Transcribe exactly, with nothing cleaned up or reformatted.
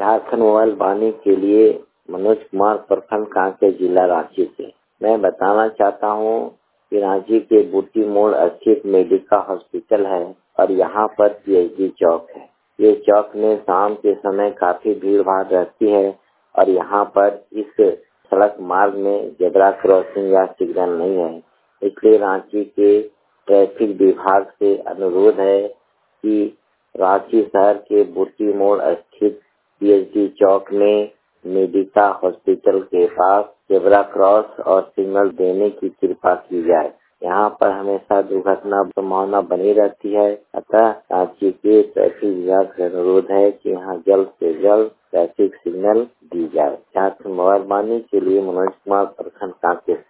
Jharkhand mobile वाणी के लिए मनोज कुमार, प्रखंड कांके, जिला रांची से। मैं बताना चाहता हूँ कि रांची के बूटी मोड़ स्थित मेडिका हॉस्पिटल है और यहाँ पर पीएचडी चौक है। ये चौक में शाम के समय काफी भीड़ भाड़ रहती है और यहाँ पर इस सड़क मार्ग में जेब्रा क्रॉसिंग या सिग्नल नहीं है। इसलिए रांची के ट्रैफिक विभाग से अनुरोध है कि रांची शहर के बूटी मोड़ स्थित पीएचडी चौक में मेडिका हॉस्पिटल के पास जेब्रा क्रॉस और सिग्नल देने की कृपा की जाए। यहाँ पर हमेशा दुर्घटना संभावना बनी रहती है। अतः रांची के ट्रैफिक विभाग से अनुरोध है कि यहाँ जल्द से जल्द ट्रैफिक सिग्नल दी जाए। झारखंड मोबाइल वाणी के लिए मनोज कुमार, प्रखंड कांके।